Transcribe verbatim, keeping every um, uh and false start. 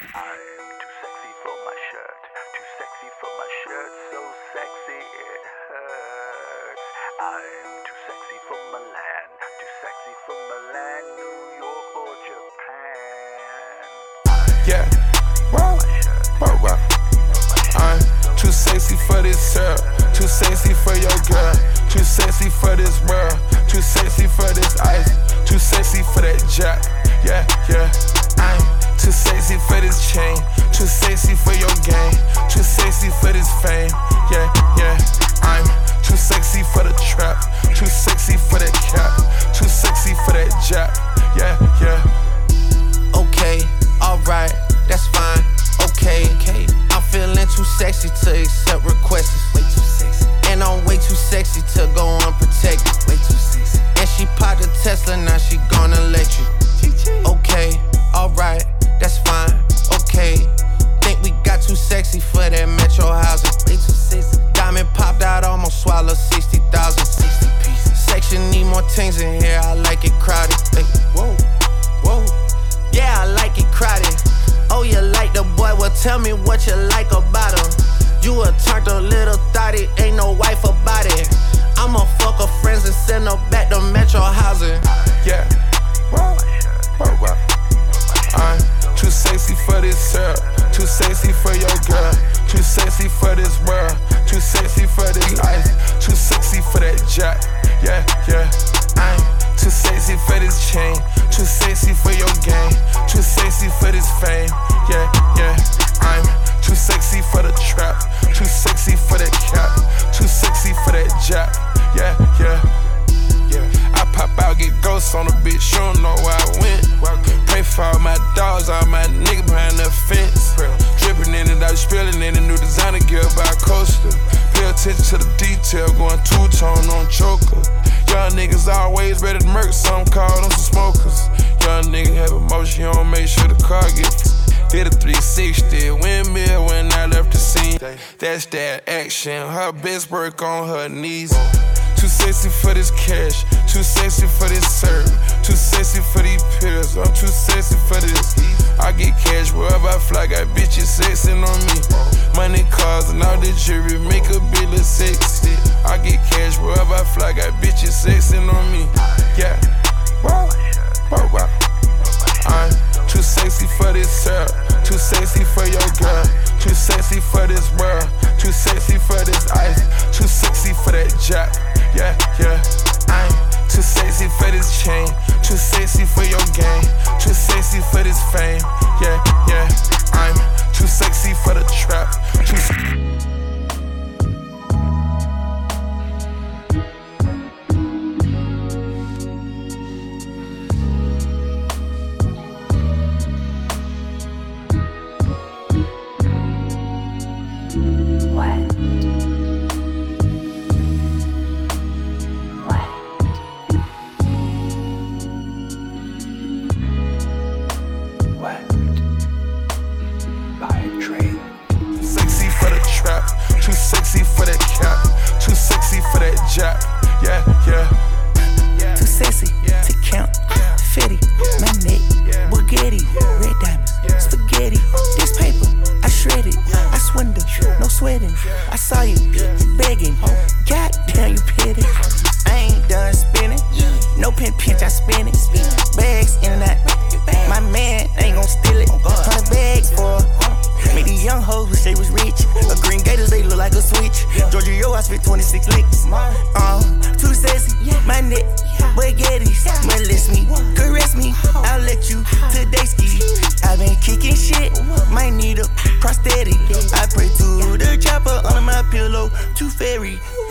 I'm too sexy for my shirt, too sexy for my shirt, so sexy it hurts. I'm too sexy for Milan, too sexy for Milan, New York or Japan. Yeah, wow, wow, wow. I'm too sexy for this syrup, too sexy for your girl, too sexy for this world, too sexy for this ice, too sexy for that jack. Yeah, yeah. I'm too sexy for this chain, too sexy for your game, too sexy for this fame. Yeah, yeah. I'm too sexy for the trap, too sexy for that cap, too sexy for that jack. Yeah, yeah. Okay, alright, that's fine. Okay, okay. I'm feeling too sexy to accept requests. Way too sexy. And I'm way too sexy to go unprotected. Way too sexy. And she popped a Tesla, now she gonna let you. Okay, alright, that's fine. Okay. Think we got too sexy for that metro housing. Way too sexy. Diamond popped out, almost swallowed sixty thousand. sixty pieces. Section need more things in here, I like it crowded. Hey, whoa, whoa. Yeah, I like it crowded. Oh, you like the boy? Well, tell me what you like about him. You a turned a little thotty, ain't no wife about it. I'ma fuck her friends and send her back to metro housing. Yeah, wow, wow, wow. I'm too sexy for this syrup, too sexy for your girl, too sexy for this world, too sexy for this ice, too sexy for that jack. Yeah, yeah. I'm too sexy for this chain, too sexy for your game, too sexy for this fame. Yeah, yeah. I'm too sexy for the trap, too sexy for that cap, too sexy for that jack. Yeah, yeah. Yeah. I pop out, get ghosts on a bitch, she don't know where I went. Pray for all my dogs, all my niggas behind the fence. Dripping in it, I was spilling in a new designer gear by Coaster. Pay attention to the detail, going two-tone on choker. Young niggas always ready to murk, some called on some smokers. Young nigga have emotion, you don't make sure the car gets. Hit a three sixty, windmill when I left the scene. That's that action, her best work on her knees. Too sexy for this cash, too sexy for this serve, too sexy for these pills, I'm too sexy for this. I get cash wherever I fly, got bitches sexing on me. Money, cars, and all the jewelry make a bill of sexy. I get cash wherever I fly, got bitches sexing on me. Yeah, wow, wow, wow. I'm too sexy for this syrup, too sexy for your girl, too sexy for this world, too sexy for this ice, too sexy for that jack. Yeah, yeah. I'm too sexy for this chain, too sexy for your game, too sexy for this fame. Yeah, yeah. I'm too sexy for the trap, too jack. Yeah, yeah. Too sexy to count. Fetty, my neck, Bugatti, red diamonds, spaghetti. This paper, I shred it. I swindle, no sweating. I saw you begging. Goddamn, you petty. I ain't done spinning. No pin pinch, I spin it. Bags in and out. My man ain't gon' steal it. Hundred bags for. Made these young hoes wish they was rich. A green gators, they look like a switch. Georgia, yo, I spit twenty-six licks. Uh, too sexy, my neck, baguettes. Molest me, caress me, I'll let you today ski. I been kicking shit, might need a prosthetic. I pray to the chopper under my pillow, too fairy.